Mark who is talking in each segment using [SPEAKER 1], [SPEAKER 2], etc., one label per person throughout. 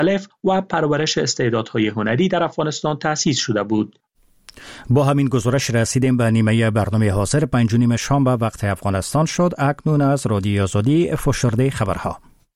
[SPEAKER 1] مختلف و پرورش استعدادهای هنری در افغانستان تأسیس شده بود.
[SPEAKER 2] با همین گزارش رسیدیم به نیمه برنامه حاضر 5 شام به وقت افغانستان شد. اکنون از رادیو آزادی فشرده خبرها.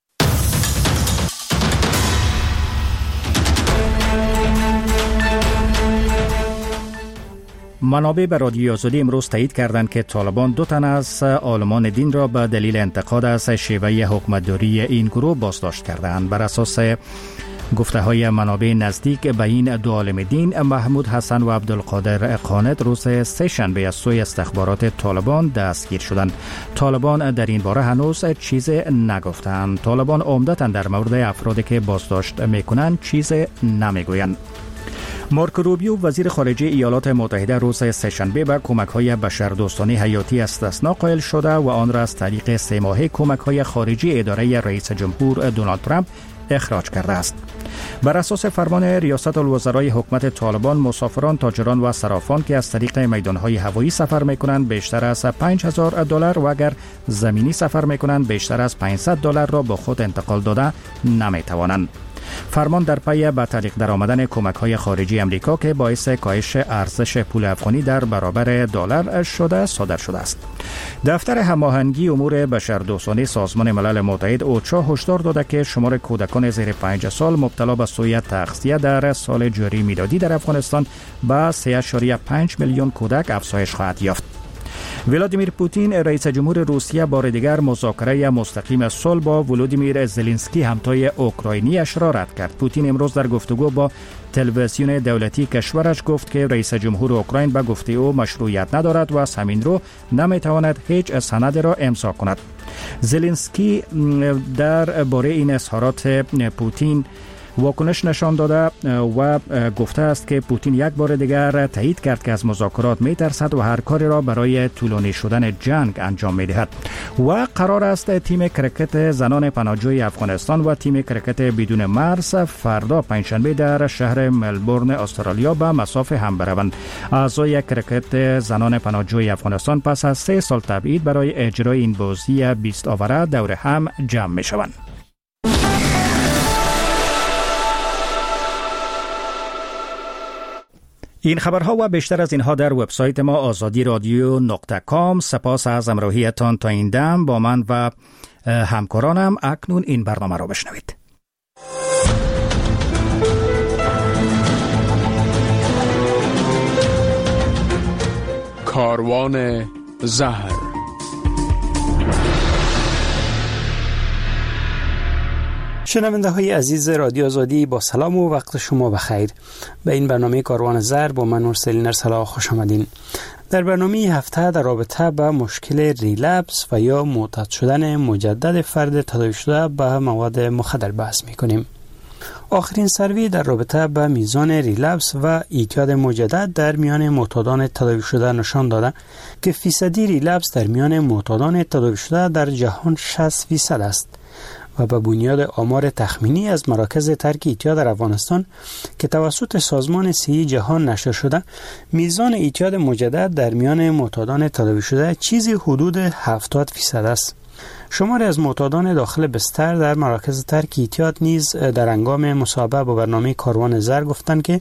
[SPEAKER 2] منابع به رادیو آزادی امروز تایید کردند که طالبان 2 تن از عالمان دین را به دلیل انتقاد از شیوه حکومتداری این گروه بازداشت کردند. بر اساس گفته های منابع نزدیک به این 2 عالم دین، محمود حسن و عبدالقادر قانت روز سه‌شنبه از سوی استخبارات طالبان دستگیر شدند. طالبان در این باره هنوز چیز نگفتند. طالبان عمدتاً در مورد افرادی که بازداشت میکنند چیز نمیگویند. مارکو روبیو وزیر خارجه ایالات متحده روز سه‌شنبه به کمک‌های بشردوستانه حیاتی استثنا قائل شده و آن را از طریق 3 ماهه کمک‌های خارجی اداره رئیس جمهور دونالد ترامپ اخراج کرده است. بر اساس فرمان ریاست الوزرای حکومت طالبان، مسافران، تاجران و صرافان که از طریق میدان‌های هوایی سفر می‌کنند بیشتر از $5000 و اگر زمینی سفر می‌کنند بیشتر از $500 را با خود انتقال داده نمی‌توانند. فرمان در پی به تعلیق درآمدن کمک‌های خارجی امریکا که باعث کاهش ارزش پول افغانی در برابر دلار شده صادر شده است. دفتر هماهنگی امور بشردوستانه سازمان ملل متحد اوچا هشدار داده که شمار کودکان زیر 5 سال مبتلا به سوء تغذیه در سال جاری میلادی در افغانستان به 3.5 میلیون کودک افزایش خواهد یافت. ولادیمیر پوتین رئیس جمهور روسیه بار دیگر مذاکره مستقیم صلح با ولودیمیر زلنسکی همتای اوکراینی‌اش را رد کرد. پوتین امروز در گفتگو با تلویزیون دولتی کشورش گفت که رئیس جمهور اوکراین به گفته او مشروعیت ندارد و از همین رو نمیتواند هیچ سند را امضا کند. زلنسکی در باره این اظهارات پوتین واکنش نشان داده و گفته است که پوتین یک بار دیگر تایید کرد که از مذاکرات میترسد و هر کاری را برای طولانی شدن جنگ انجام میدهد و قرار است تیم کرکت زنان پناهجوی افغانستان و تیم کرکت بدون مرز فردا پنجشنبه در شهر ملبورن استرالیا به مسافه هم بروند. اعضای کرکت زنان پناهجوی افغانستان پس از 3 سال تبعید برای اجرای این بازی 20 آوره دور هم جمع میشوند. این خبرها و بیشتر از اینها در وبسایت ما azadi.radio.com. سپاس از همراهیتان تا این دم. با من و همکارانم اکنون این برنامه را بشنوید.
[SPEAKER 3] کاروان زهر.
[SPEAKER 4] شنونده های عزیز رادیو آزادی، با سلام و وقت شما بخیر. به این برنامه کاروان زهر با من نورسلین ارسلا خوش آمدین. در برنامه هفته در رابطه با مشکل ریلپس و یا معتاد شدن مجدد فرد تداوی شده به مواد مخدر بحث میکنیم. آخرین سروی در رابطه با میزان ریلپس و اعتیاد مجدد در میان معتادان تداوی شده نشان داده که فیصدی ریلپس در میان معتادان تداوی شده در جهان 60% است و به بنیاد آمار تخمینی از مراکز ترک اعتیاد در افغانستان که توسط سازمان صحی جهان نشر شده، میزان اعتیاد مجدد در میان معتادان تداوی شده چیزی حدود 70% است. شماری از معتادان داخل بستر در مراکز ترک اعتیاد نیز در هنگام مصاحبه با برنامه کاروان زهر گفتند که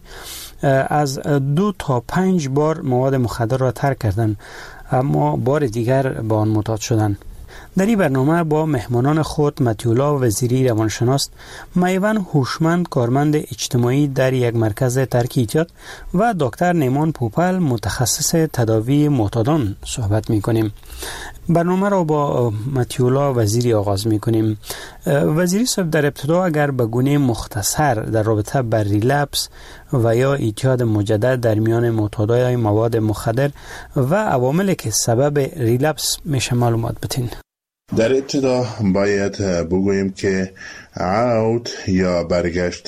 [SPEAKER 4] از 2 تا 5 بار مواد مخدر را ترک کردند اما بار دیگر با آن معتاد شدند. در این برنامه با مهمانان خود متیولا وزیری روانشناس، میوان هوشمند کارمند اجتماعی در یک مرکز ترک اعتیاد و دکتر نیمان پوپل متخصص تداوی معتادان صحبت می‌کنیم. برنامه را با متیولا وزیری آغاز می‌کنیم. وزیری صاحب، در ابتدا اگر به گونه مختصر در رابطه با ریلپس و یا اعتیاد مجدد در میان معتادای مواد مخدر و عواملی که سبب ریلپس میشه معلومات بدین.
[SPEAKER 5] در ابتدا باید بگوییم که عود یا برگشت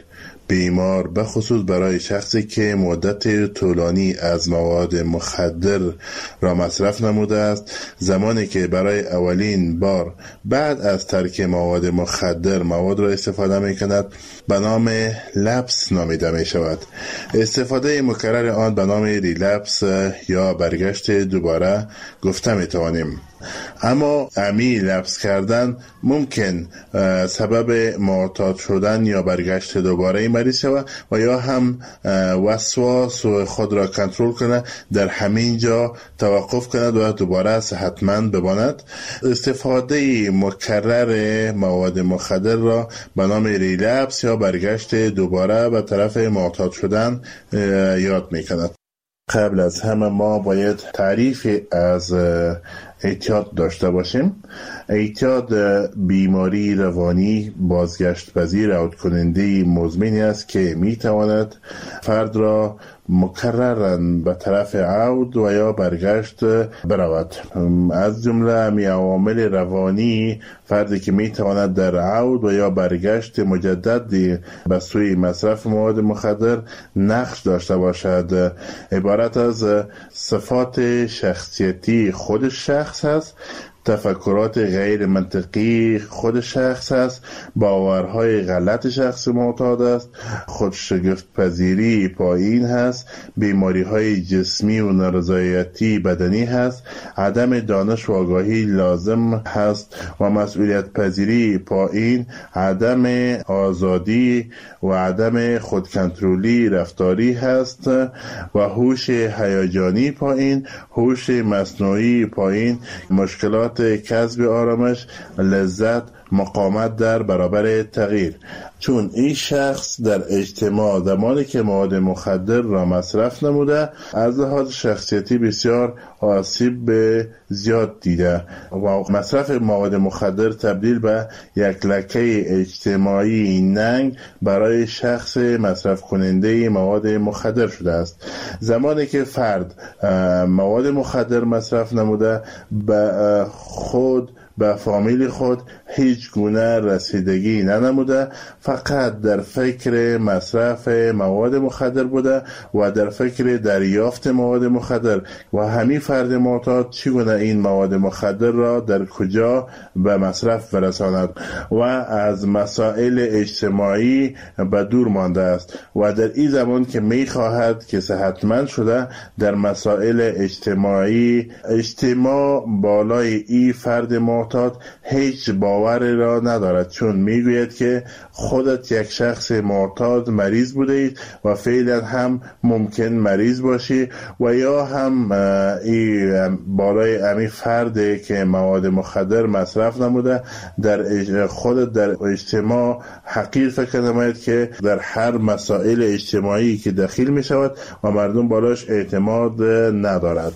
[SPEAKER 5] بیمار به خصوص برای شخصی که مدت طولانی از مواد مخدر را مصرف نموده است، زمانی که برای اولین بار بعد از ترک مواد مخدر مواد را استفاده می کند به نام لپس نامیده می شود. استفاده مکرر آن به نام ریلپس یا برگشت دوباره گفته می توانیم. اما عمی لبس کردن ممکن سبب معتاد شدن یا برگشت دوباره مریض شود و یا هم وسواس و خود را کنترل کنه، در همین جا توقف کند و دوباره صحتمند بماند. استفاده مکرر مواد مخدر را به نام ریلپس یا برگشت دوباره به طرف معتاد شدن یاد می‌کند. قبل از همه ما باید تعریف از اعتیاد داشته باشیم. اعتیاد بیماری روانی بازگشت پذیر عود کننده مزمنی است که می تواند فرد را مکرراً به طرف عود و یا برگشت برود. از جمله می عوامل روانی فردی که می تواند در عود و یا برگشت مجدد به سوی مصرف مواد مخدر نقش داشته باشد عبارت از صفات شخصیتی خود شخص است، تفکرات غیر منطقی خود شخص است، باورهای غلط شخص معتاد است، خودشگفت پذیری پایین هست، بیماریهای جسمی و نارضایتی بدنی هست، عدم دانش و آگاهی لازم هست و مسئولیت پذیری پایین، عدم آزادی و عدم خودکنترلی رفتاری هست و هوش هیجانی پایین، هوش مصنوعی پایین، مشکلات کسب آرامش، لذت، مقاومت در برابر تغییر. چون این شخص در اجتماع زمانی که مواد مخدر را مصرف نموده از لحاظ شخصیتی بسیار آسیب به زیاد دیده و مصرف مواد مخدر تبدیل به یک لکه اجتماعی ننگ برای شخص مصرف کننده مواد مخدر شده است. زمانی که فرد مواد مخدر مصرف نموده به خود به فامیل خود هیچ گونه رسیدگی ننموده، فقط در فکر مصرف مواد مخدر بوده و در فکر دریافت مواد مخدر و همین فرد معتاد چگونه این مواد مخدر را در کجا به مصرف برساند و از مسائل اجتماعی به دور مانده است و در این زمان که می خواهد که صحتمند شده در مسائل اجتماعی اجتماع بالای این فرد معتاد هیچ باور را ندارد، چون میگوید که خودت یک شخص معتاد مریض بوده اید و فعلا هم ممکن مریض باشی و یا هم این بالای امی فرد که مواد مخدر مصرف نموده در خودت در اجتماع حقیر فکر نماید که در هر مسائل اجتماعی که دخیل می شود و مردم بالاش اعتماد ندارد.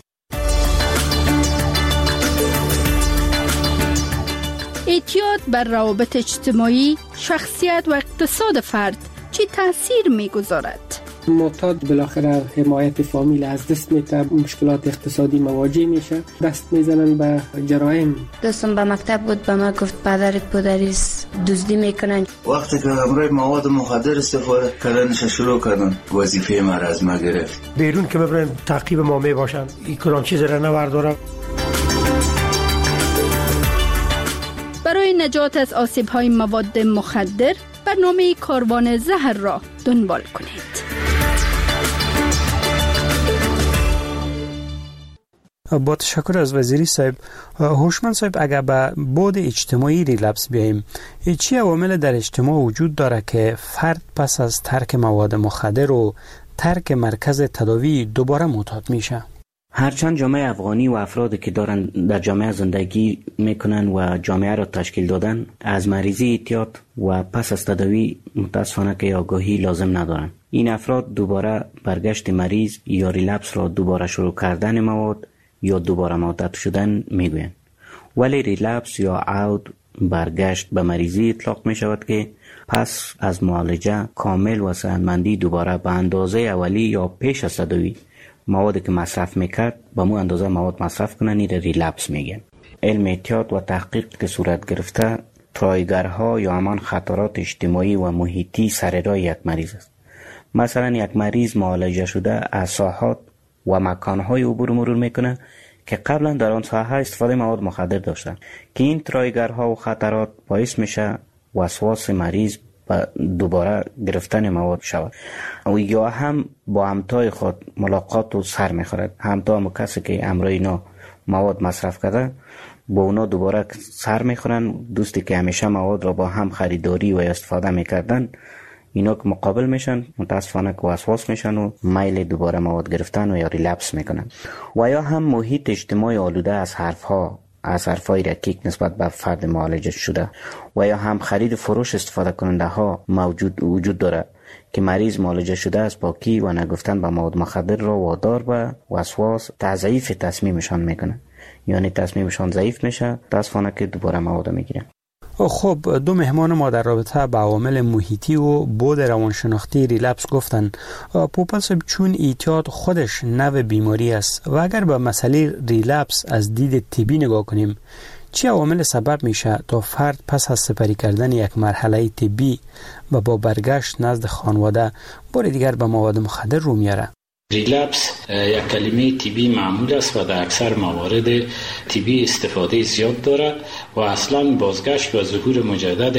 [SPEAKER 6] اعتیاد بر روابط اجتماعی، شخصیت و اقتصاد فرد چه تأثیر می‌گذارد؟
[SPEAKER 4] معتاد بالاخره حمایت فامیل از دست میده، مشکلات اقتصادی مواجه میشه، دست میزنن به جرایم.
[SPEAKER 7] دوستم به مکتب بود به من گفت پدرت پدریست دزدی میکنن.
[SPEAKER 8] وقتی که امروز مواد مخدر استفاده کردنش شروع کردن وظیفه ما را از ما گرفت.
[SPEAKER 9] بیرون که ببرن تعقیب ما میباشن، این کلان چیز را نوردارم.
[SPEAKER 6] برای نجات از آسیب‌های مواد مخدر برنامه کاروان زهر را دنبال کنید.
[SPEAKER 4] با تشکر از وزیری صاحب. هوشمند صاحب، اگر به بعد اجتماعی ریلپس بیاییم، چی عوامل در اجتماع وجود داره که فرد پس از ترک مواد مخدر و ترک مرکز تداوی دوباره معتاد میشه؟
[SPEAKER 10] هرچند جامعه افغانی و افرادی که دارن در جامعه زندگی میکنن و جامعه را تشکیل دادن از مریضی اعتیاد و پس از تداوی متاسفانه که آگاهی لازم ندارن. این افراد دوباره برگشت مریض یا ریلپس را دوباره شروع کردن مواد یا دوباره معتاد شدن میگوین. ولی ریلپس یا عود برگشت به مریضی اطلاق می شود که پس از معالجه کامل و صحتمندی دوباره به اندازه اولی یا پیش از تداوی موادی که مصرف میکرد به مو اندازه مواد مصرف کنن، این ریلپس میگن. علم اعتیاد و تحقیق که صورت گرفته ترایگرها یا همان خطرات اجتماعی و محیطی سر راه یک مریض است. مثلا یک مریض معالجه شده از ساحات و مکانهای عبور مرور میکنه که قبلا در آن ساحه استفاده مواد مخدر داشتن که این ترایگرها و خطرات باعث میشه وسواس مریض و دوباره گرفتن مواد شود و یا هم با همتای خود ملاقات و سر میخورد. همتا هم کسی که امرای اینا مواد مصرف کرده با اونا دوباره سر میخورن. دوستی که همیشه مواد را با هم خریداری و استفاده میکردن، اینا که مقابل میشن متاسفانه که وسواس میشن و میل دوباره مواد گرفتن و یا ریلپس میکنن. و یا هم محیط اجتماعی آلوده از حرفهای رکیک نسبت به فرد معالجه شده و یا هم خرید و فروش استفاده کننده ها وجود داره که مریض معالجه شده از پاکی و نگفتن به مواد مخدر را وادار به وسواس تضعیف تصمیمشان میکنه، یعنی تصمیمشان ضعیف میشه، متاسفانه که دوباره مواد میگیرن.
[SPEAKER 4] خب دو مهمان ما در رابطه با عوامل محیطی و بود روانشناختی ریلپس گفتن. پوپل صاحب، چون اعتیاد خودش نوع بیماری است و اگر به مسئله ریلپس از دید طبی نگاه کنیم، چه عوامل سبب میشه تا فرد پس از سپری کردن یک مرحله طبی و با برگشت نزد خانواده بار دیگر به مواد مخدر رو میاره؟
[SPEAKER 11] ریلپس یک کلمه طبی معمول است و در اکثر موارد طبی استفاده زیاد دارد و اصلا بازگشت و ظهور مجدد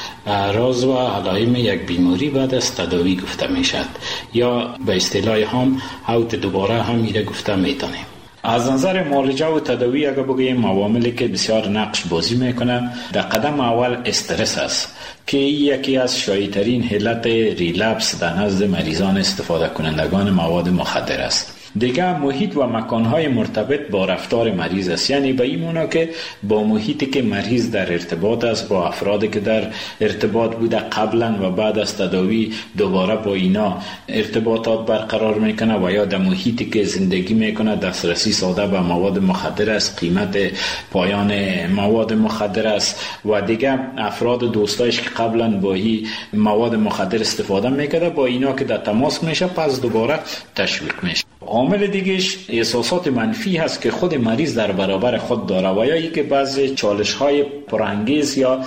[SPEAKER 11] اعراض و علائم یک بیماری بعد از تداوی گفته می شد، یا به اصطلاح هم اوت دوباره هم میره گفته میتونیم. از نظر معالجه و تداوی اگر بگوییم عواملی که بسیار نقش بازی میکنه، در قدم اول استرس است که یکی از شایع‌ترین علت ریلپس در نزد مریضان استفاده کنندگان مواد مخدر است. دیگه محیط و مکانهای مرتبط با رفتار مریض است، یعنی به این معنا که با محیطی که مریض در ارتباط است، با افرادی که در ارتباط بوده قبلا و بعد از تداوی دوباره با اینا ارتباطات برقرار میکنه، و یا در محیطی که زندگی میکنه دسترسی ساده به مواد مخدر است، قیمت پایان مواد مخدر است، و دیگه افراد دوستایش که قبلا با این مواد مخدر استفاده میکرده با اینا که در تماس میشه پس دوباره تشویق میشه. عامل دیگهش احساسات منفی هست که خود مریض در برابر خود داره، و یا ای که بعضی چالش‌های پرانگیز یا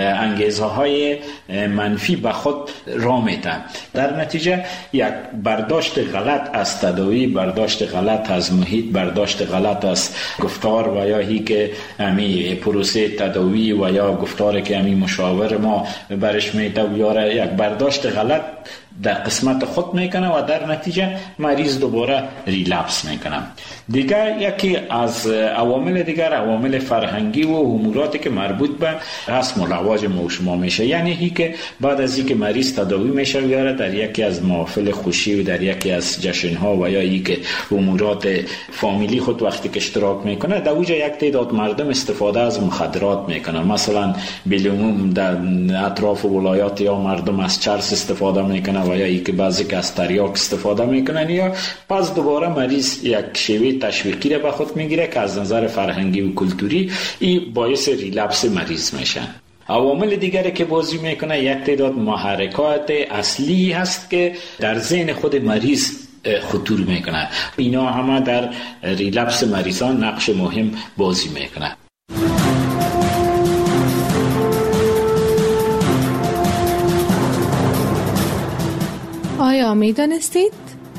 [SPEAKER 11] انگیزه‌های منفی به خود را میده. در نتیجه یک برداشت غلط از تداوی، برداشت غلط از محیط، برداشت غلط از گفتار و یا ای که امی پروسه تداوی و یا گفتاری که امی مشاور ما برش میده و یاره یک برداشت غلط در قسمت خود میکنه و در نتیجه مریض دوباره ریلپس میکنه. دیگر یکی از عوامل دیگر عوامل فرهنگی و اموراتی که مربوط به رسم و رواج ما و شما میشه، یعنی هی که بعد از اینکه مریض تداوی میشه یاره در یکی از محافل خوشی و در یکی از جشنها و یا ای که امورات فامیلی خود وقتی که اشتراک میکنه در اوجا یک تعداد مردم استفاده از مخدرات میکنن. مثلا بالعموم در اطراف ولایات یا مردم از چرس استفاده میکنن و یا ای که بعضی که از تریاک استفاده میکنن، یا پس دوباره مریض یک شیوه تشویقی را به خود میگیره که از نظر فرهنگی و کلتوری این باعث ریلپس مریض میشن. عوامل دیگری که بازی میکنه یک تعداد محرکات اصلی هست که در ذهن خود مریض خطور میکنه، اینا همه در ریلپس مریضان نقش مهم بازی میکنه.
[SPEAKER 12] آیا میدانستید؟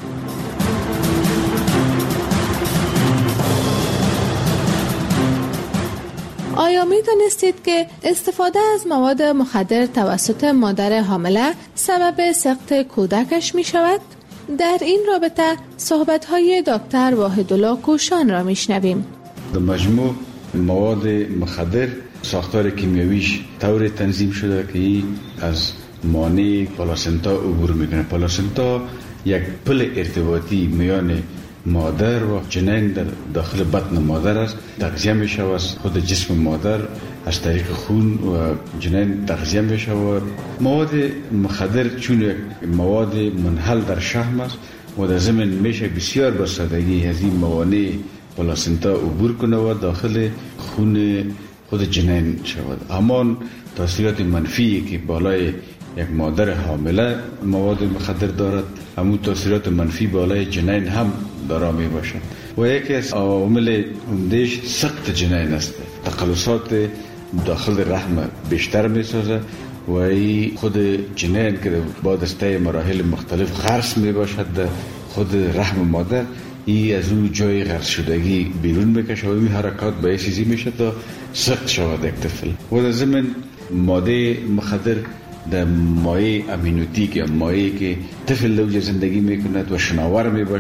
[SPEAKER 12] آیا میدانستید که استفاده از مواد مخدر توسط مادر حامله سبب سقط کودکش می شود؟ در این رابطه صحبت‌های دکتر واحدالله کوشان را میشنویم.
[SPEAKER 13] در مجموع مواد مخدر ساختار کیمیاییش طور تنظیم شده که از مانع پلاسنتا عبور میکنه. پلاسنتا یک پل ارتباطی میان مادر و جنین در داخل بطن مادر است. تغذیه میشه و خود جسم مادر از طریق خون و جنین تغذیه میشه و مواد مخدر چون یک مواد منحل در شحم است و در ضمن میشه بسیار با سادگی از این موانع پلاسنتا عبور کنه و داخل خون خود جنین شود. همان تاثیرات منفی که بالای یک مادر حامله مواد مخدر دارد، همون تاثیرات منفی بالای جنین هم دارا می باشد و یکی از عوامل عمده‌اش سقط جنین است. تقلصات داخل رحم بیشتر می سازه و این خود جنین که بعد از طی مراحل مختلف غرس می باشد در خود رحم مادر، این از اون جای غرس شدگی بیرون میکشه و این حرکات باعث چیزی میشه تا سقط شود یک طفل. و در ضمن ماده مخدر در مایع امینوتیک یا مایعی که طفل لوج زندگی میکند و شناور میباشد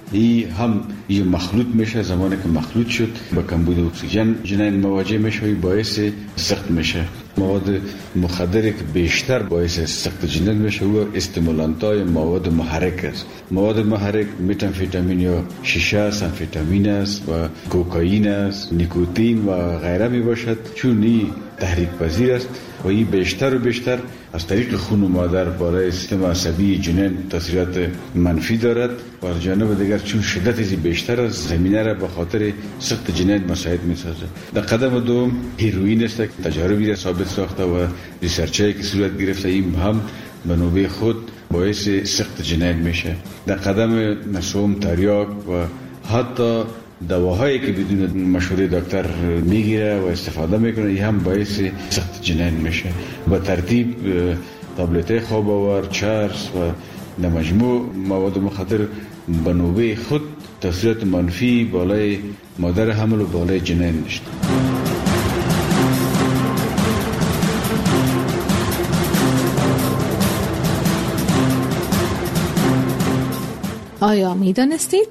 [SPEAKER 13] این هم یه مخلوط میشه. زمانی که مخلوط شد با کمبود اکسیژن جنین مواجه میشه، باعث سقط میشه. مواد مخدری که بیشتر باعث سقط جنین میشه و استیمولانتای مواد محرک است. مواد محرک متامفتامین یا شیشه است، آمفتامین است و کوکائین است، نیکوتین و غیره می باشد. چون این تحریک پذیر است و این بیشتر و بیشتر از طریق خون مادر بالای سیستم عصبی جنین تاثیرات منفی دارد و از جانب دیگر چون شدت از بیشتر از زمینه را به خاطر سقط جنین مساعد می سازد. در قدم دوم هیروئین است که تجاربی را ثابت ساخته و ریسرچایی که صورت گرفته این هم به نوبه خود باعث سقط جنین میشه. در قدم نسوم تریاک و حتی دواهایی که بدون مشوره دکتر میگیره و استفاده میکنه این هم باعث سقط جنین میشه. با ترتیب تابلت خواب آور، چرس و مجموع مواد مخدر به نوبه خود تاثیرات منفی بالای مادر حمل و بالای جنین داشت.
[SPEAKER 12] آیا میدانستید؟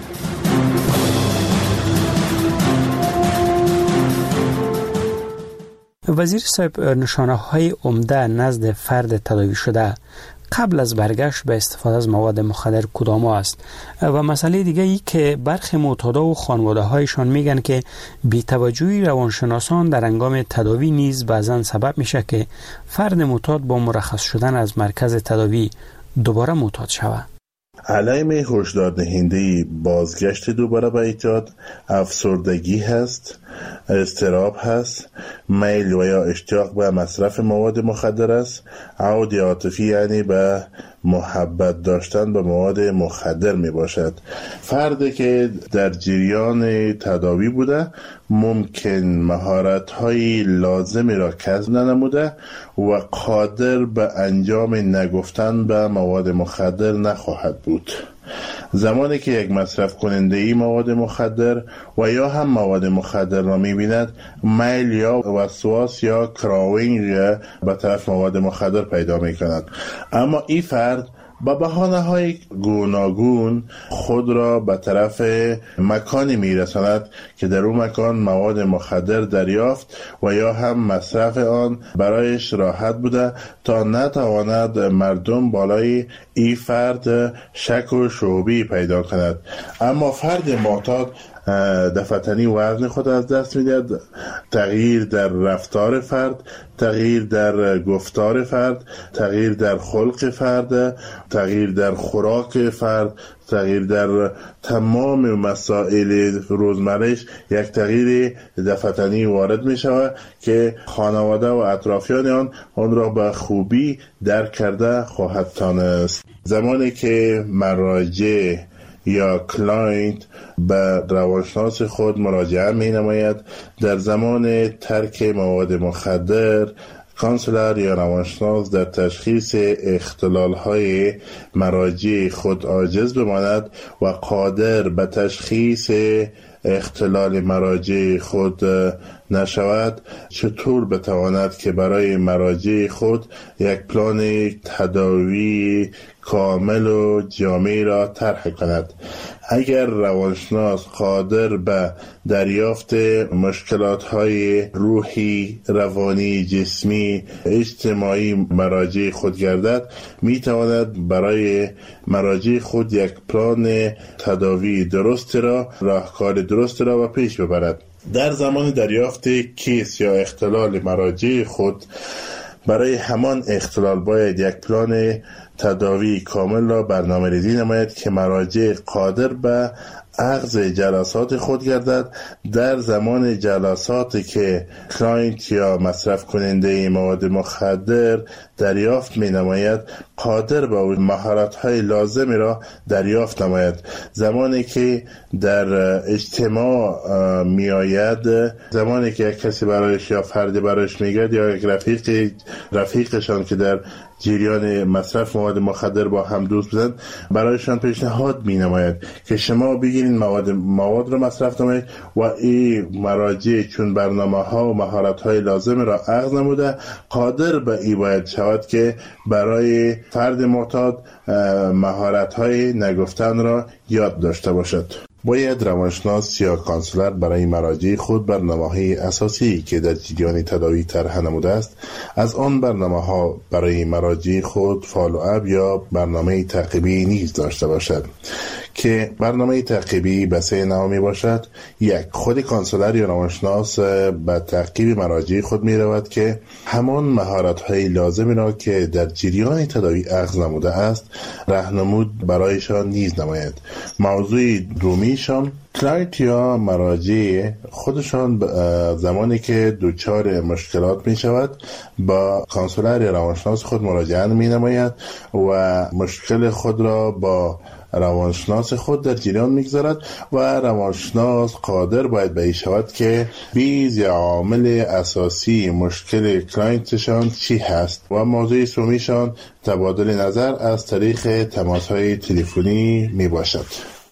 [SPEAKER 4] وزیر صاحب، نشانه های عمده نزد فرد تداوی شده قبل از برگشت به استفاده از مواد مخدر کدام است؟ و مسئله دیگه ای که برخی معتادا و خانواده هایشان میگن که بی‌توجهی روانشناسان در هنگام تداوی نیز بعضا سبب میشه که فرد معتاد با مرخص شدن از مرکز تداوی دوباره معتاد شود.
[SPEAKER 5] علائم هشدار دهنده بازگشت دوباره به اعتیاد افسردگی هست، اضطراب هست، میل و یا اشتیاق به مصرف مواد مخدر است، عود عاطفی یعنی به محبت داشتن به مواد مخدر می باشد. فردی که در جریان تداوی بوده ممکن مهارت‌های لازمی را کسب ننموده و قادر به انجام نگفتن به مواد مخدر نخواهد بود. زمانی که یک مصرف کننده ای مواد مخدر و یا هم مواد مخدر را می‌بیند، میل یا وسواس یا کراوینگ به طرف مواد مخدر پیدا می‌کند. اما این فرد با بهانه‌های گوناگون خود را به طرف مکانی میرساند که در اون مکان مواد مخدر دریافت و یا هم مصرف آن برایش راحت بوده تا نتواند مردم بالای این فرد شک و شعبی پیدا کند. اما فرد معتاد دفعتنی وزن خود از دست میدهد. تغییر در رفتار فرد، تغییر در گفتار فرد، تغییر در خلق فرد، تغییر در خوراک فرد، تغییر در تمام مسائل روزمرهش یک تغییر دفعتنی وارد می شود که خانواده و اطرافیان آن را به خوبی درک کرده خواهد دانست. زمانی که مراجع یا کلاینت به روانشناس خود مراجعه می نماید، در زمان ترک مواد مخدر کانسلر یا روانشناس در تشخیص اختلال‌های مراجع خود عاجز بماند و قادر به تشخیص اختلال مراجع خود نشود، چطور بتواند که برای مراجع خود یک پلان تداوی کامل و جامع را طرح کند؟ اگر روانشناس قادر به دریافت مشکلات‌های روحی، روانی، جسمی، اجتماعی مراجع خود گردد، می‌تواند برای مراجع خود یک پلان تداوی درست را، راهکار درست را به پیش ببرد. در زمان دریافت کیس یا اختلال مراجع خود، برای همان اختلال باید یک پلان تداوی کامل را برنامه‌ریزی نماید که مراجع قادر به اخذ جلسات خود گردد. در زمان جلساتی که کلاینت یا مصرف کننده مواد مخدر دریافت می نماید، قادر به مهارت‌های لازمی را دریافت نماید. زمانی که در اجتماع می آید، زمانی که یک کسی برایش یا فردی برایش می گرد یا یک رفیقشان که در جریان مصرف مواد مخدر با هم دوست بودند، برایشان پیشنهاد می نماید که شما بگیرین مواد را مصرف نمایید و این مراجع چون برنامه ها و مهارت های لازم را اخذ نموده قادر به این باید شود که برای فرد معتاد مهارت های نگفتن را یاد داشته باشد. باید روانشناس یا کانسلر برای مراجع خود برنامه‌های اساسی که در جریان تداوی طرح نموده است از آن برنامه‌ها برای مراجع خود فالوآپ یا برنامه تعقیبی نیز داشته باشد که برنامه تعقیبی به 3 نوع می باشد. 1. خود کانسلر یا روانشناس به تعقیب مراجع خود می رود که همان مهارت‌های لازمی را که در جریان تداوی اخذ نموده است راهنمود برایشان نیز نماید. موضوع دومیشان کلاینت یا مراجع خودشان زمانی که دچار مشکلات می شود با کانسلر یا روانشناس خود مراجعه می نماید و مشکل خود را با روانشناس خود در جریان میگذارد و روانشناس قادر باید به این شود که بیز یا عامل اساسی مشکل کلاینتشان چی هست و موضوع سومیشان تبادل نظر از طریق تماس‌های تلفنی می باشد.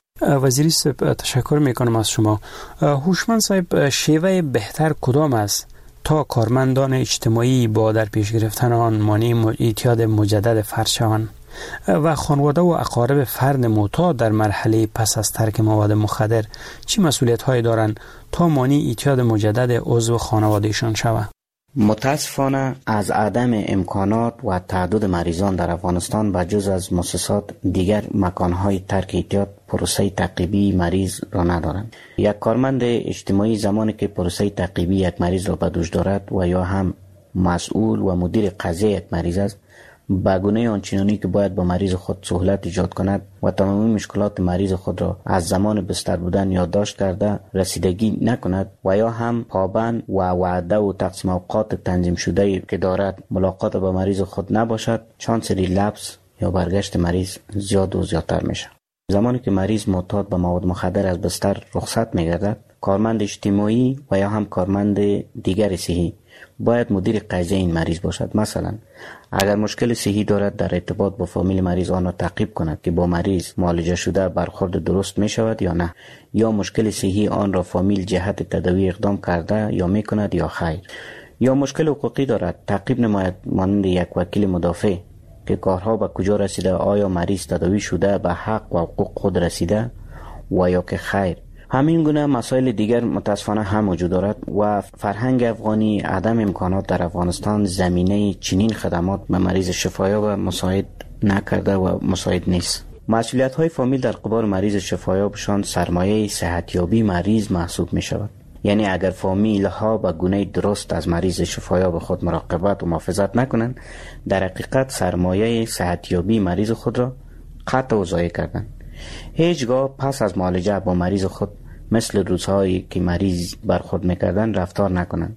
[SPEAKER 4] وزیری صاحب تشکر میکنم از شما. هوشمند صاحب، شیوه بهتر کدام است تا کارمندان اجتماعی با در پیش گرفتن آن مانع اعتیاد مجدد فرد شوند و خانواده و اقارب فرد معتاد در مرحله پس از ترک مواد مخدر چه مسئولیت هایی دارند تا مانع اعتیاد مجدد عضو خانوادهشان شود؟
[SPEAKER 10] متاسفانه از عدم امکانات و تعدد مریضان در افغانستان و جز از مؤسسات دیگر مکانهای ترک اعتیاد پروسه تعقیبی مریض را ندارند. یک کارمند اجتماعی زمانی که پروسه تعقیبی یک مریض را به دوش دارد و یا هم مسئول و مدیر قضیه یک مریض است، به گونه آنچنانی که باید با مریض خود سهولت ایجاد کند و تمامی مشکلات مریض خود را از زمان بستر بودن یادداشت کرده رسیدگی نکند و یا هم پابند و وعده و تقسیم اوقات تنظیم شده که دارد ملاقات با مریض خود نباشد، شانس ریلپس یا برگشت مریض زیاد و زیادتر میشه. زمانی که مریض معتاد به مواد مخدر از بستر رخصت میگردد، کارمند اجتماعی و یا هم کارمند دیگر صحی باید مدیر قضیه این مریض باشد. مثلا اگر مشکل صحی دارد در ارتباط با فامیل مریض آن را تعقیب کند که با مریض معالجه شده برخورد درست می شود یا نه، یا مشکل صحی آن را فامیل جهت تداوی اقدام کرده یا می کند یا خیر، یا مشکل حقوقی دارد تعقیب نماید مانند یک وکیل مدافع که کارها به کجا رسیده، آیا مریض تداوی شده به حق و حقوق خود رسیده و یا که خیر. همین گونه مسائل دیگر متاسفانه هم وجود دارد و فرهنگ افغانی عدم امکانات در افغانستان زمینه چنین خدمات به مریض شفایاب مساعد نکرده و مساعد نیست. مسئولیت های فامیل در قبال مریض شفایابشان سرمایه صحتیابی مریض محسوب می شود. یعنی اگر فامیل ها به گونه درست از مریض شفایاب خود مراقبت و محافظت نکنند، در حقیقت سرمایه صحتیابی مریض خود را قطع و ضایع کردند. هیچگاه پس از معالجه با مریض خود مثل روزهایی که مریض برخورد میکردن رفتار نکنند.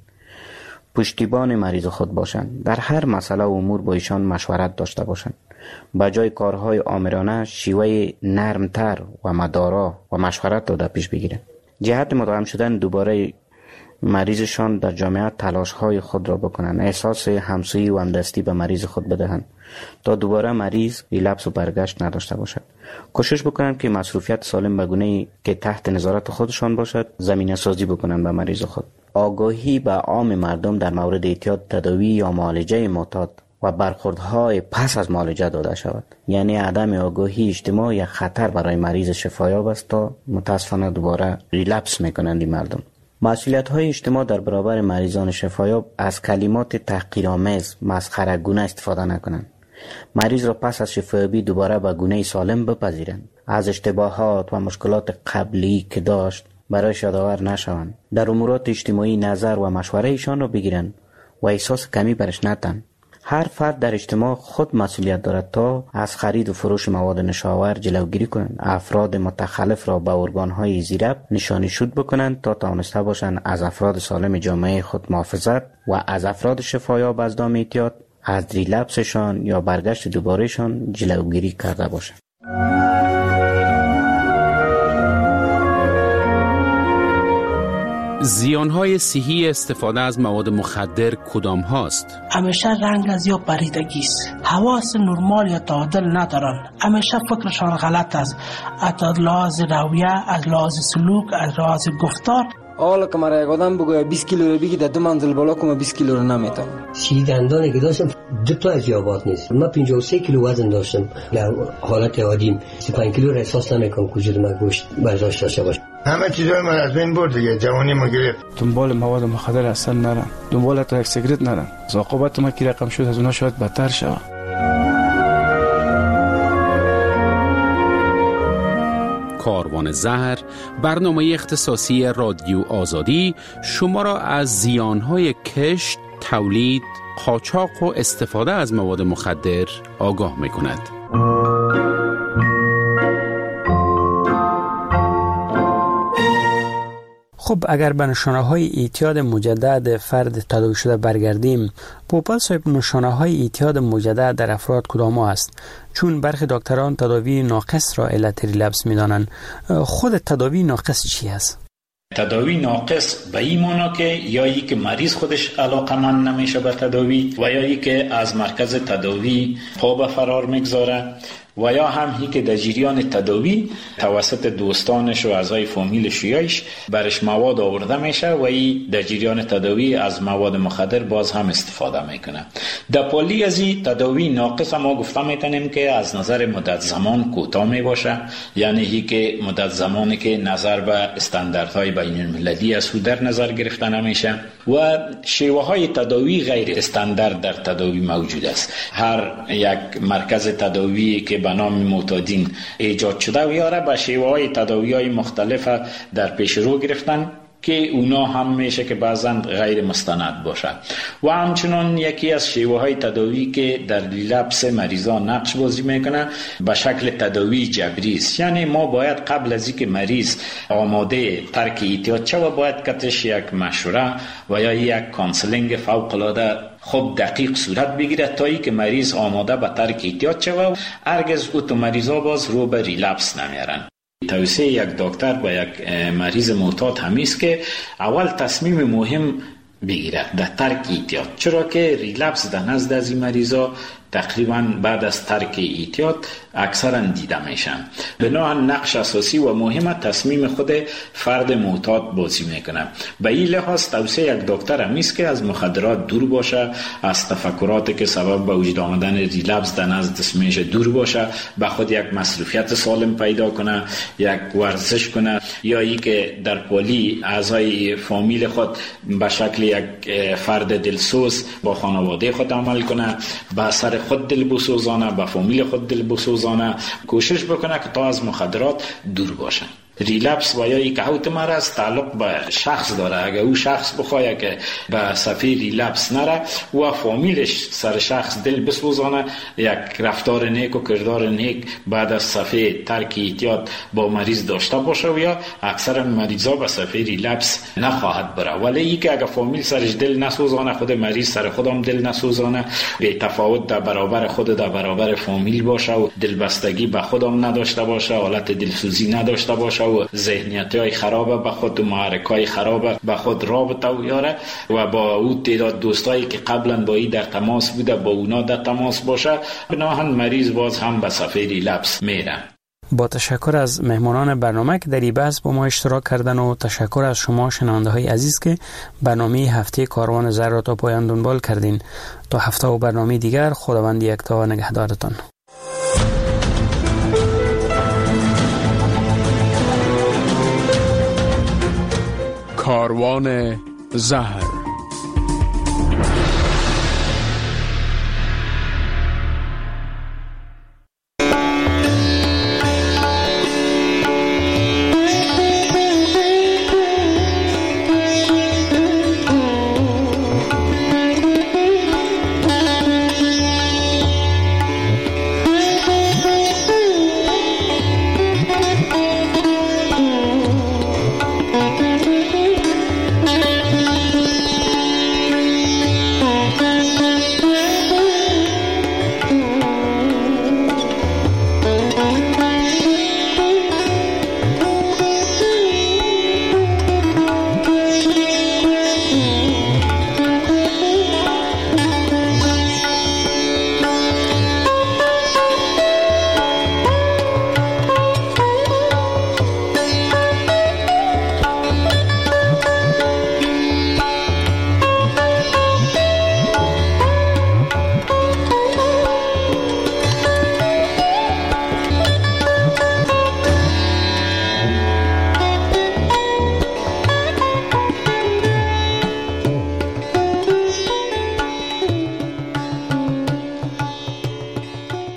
[SPEAKER 10] پشتیبان مریض خود باشند. در هر مسئله و امور با ایشان مشورت داشته باشند. به جای کارهای آمرانه شیوه نرمتر و مدارا و مشورت داده پیش بگیرند. جهت مداوم شدن دوباره مریضشان در جامعه تلاش‌های خود را بکنند. احساس همسویی و همدستی به مریض خود بدهند تا دوباره مریض ریلپس و برگشت نداشته باشد. کوشش بکنند که مصروفیت سالم به گونه‌ای که تحت نظارت خودشان باشد زمینه سازی بکنند به مریض خود. آگاهی به عام مردم در مورد اعتیاد، تداوی یا معالجه معتاد و برخوردهای پس از معالجه داده شود. یعنی عدم آگاهی اجتماع یک خطر برای مریض شفایاب است تا متاسفانه دوباره ریلپس میکنند این مردم. مسئولیت‌های اجتماع در برابر مریضان شفایاب از کلمات تحقیرآمیز، مسخره‌گونه استفاده نکنند. مریض را پس از شفایابی دوباره به گونه سالم بپذیرند. از اشتباهات و مشکلات قبلی که داشت برایش یادآور نشوند. در امورات اجتماعی نظر و مشوره ایشان را بگیرند و احساس کمی برش ندهند. هر فرد در اجتماع خود مسئولیت دارد تا از خرید و فروش مواد نشاور جلوگیری کنند. افراد متخلف را به ارگان‌های زیرب نشانی شود بکنند تا توانسته باشند از افراد سالم جامعه خود محافظت و از افراد شفایاب از دام اعتیاد، از ریلپسشان یا برگشت دوبارهشان جلوگیری کرده باشند.
[SPEAKER 3] زیانهای صحی استفاده از مواد مخدر کدام هاست؟
[SPEAKER 14] همیشه رنگ از یا پریدگی است، حواس نرمال یا تعادل ندارن، همیشه فکرشان غلط است، از لحاظ رویه، از لحاظ سلوک، از لحاظ گفتار.
[SPEAKER 15] حالا که مرا یک آدم بگوید 20 کیلو رو بگی در 2 منزل بالا کنم 20 کیلو رو نمیتونم.
[SPEAKER 16] 30 دندانی که داشتم 2 تا از یابات نیست. من 53 کیلو وزن داشتم در حالت عادیم. 35 کیلو رو احساس نمیکنم وجود من گوشت برداشت داشته باشه.
[SPEAKER 17] همه چیزای من از بین برد دیگه، جوانی ما گرفت.
[SPEAKER 3] دنبال مواد مخدر اصلا نرم، دنبال تا یک سیگرت نرم. عاقبت ما کی رقم شد از اونها شاید بدتر شود. کاروان زهر، برنامه اختصاصی رادیو آزادی، شما را از زیانهای کشت، تولید، قاچاق و استفاده از مواد مخدر آگاه می‌کند.
[SPEAKER 4] خب اگر به نشانه‌های اعتیاد مجدد فرد تداوی شده برگردیم، پوپل صاحب نشانه‌های اعتیاد مجدد در افراد کدام است؟ چون برخی دکتران تداوی ناقص را علت ریلپس می‌دانند. خود تداوی ناقص چی است؟
[SPEAKER 11] تداوی ناقص به این معنا که یا ای که مریض خودش علاقمند نمیشه به تداوی و یا ای که از مرکز تداوی پا به فرار میگذاره و یا هم هی که در جریان تداوی توسط دوستانش و اعضای فامیلش یایش برش مواد آورده میشه و ای در جریان تداوی از مواد مخدر باز هم استفاده میکنه. در پالی از این تداوی ناقص ما گفته میتونیم که از نظر مدت زمان کوتاه می باشه، یعنی هی که مدت زمانی که نظر به استانداردهای بین المللی از در نظر گرفته نمیشه و شیوه های تداوی غیر استاندارد در تداوی موجود است. هر یک مرکز تداوی که به نام معتادین ایجاد شده و یاره به شیوه های تداوی های مختلف در پیش رو گرفتن که اونا هم میشه که بعضا غیر مستند باشه و همچنان یکی از شیوه های تداوی که در ریلپس مریضان نقش بازی میکنه به شکل تداوی جبری است. یعنی ما باید قبل از اینکه مریض آماده ترک اعتیاد شه و باید کتش یک مشوره و یا یک کانسلینگ فوق العاده خب دقیق صورت بگیره تا ای که مریض آماده به ترک اعتیاد شه و هرگز او مریضا باز رو به ریلپس نمیارن. توصیه یک دکتر با یک مریض معتاد همیست که اول تصمیم مهم بگیره در ترک اعتیاد، چرا که ریلپس در نزد از این مریضا تقریبا بعد از ترک اعتیاد اکثرا دیده میشن. بنابراین نقش اساسی و مهم تصمیم خود فرد معتاد بازی میکنه. به این لحاظ توصیه یک دکتر همیست که از مخدرات دور باشه، از تفکراتی که سبب به وجود آمدن ریلپس در نزد میشه دور باشه، به خود یک مصروفیت سالم پیدا کنه، یک ورزش کنه، یا ای که در پالی اعضای فامیل خود به شکل یک فرد دلسوز با خانواده خود عمل کنه، به سر خود دل بسوزانه، به فامیل خود دل بسوزانه، کوشش بکنه که تا از مخدرات دور باشه. ریلپس و یا یک اوت مرض تعلق به شخص داره. اگر او شخص بخواه که به صفحه ریلپس نره و فامیلش سر شخص دل بسوزانه، یک رفتار نیک و کردار نیک بعد از صفحه ترک اعتیاد با مریض داشته باشه و یا اکثر مریضا به صفحه ریلپس نخواهد بره. ولی ای که اگر فامیل سرش دل نسوزانه، خود مریض سر خودم دل نسوزانه، به تفاوت در برابر خود در برابر فامیل باشه و دلبستگی به خودم نداشته باشه، حالت دلسوزی نداشته باشه و ذهنیت‌های خراب به خود و محرک‌های خراب به خود رابطه و یاره و با او تعداد دوستایی که قبلا با ای در تماس بوده با اونا در تماس باشه، بناهن مریض باز هم به صفحه ریلپس میره.
[SPEAKER 4] با تشکر از مهمانان برنامه که در این بحث با ما اشتراک کردن و تشکر از شما شنونده‌های عزیز که برنامه هفته کاروان زهر را تا پایان دنبال کردین. تا هفته و برنامه دیگر، خداوند یکتا نگهدارتان.
[SPEAKER 3] کاروان زهر.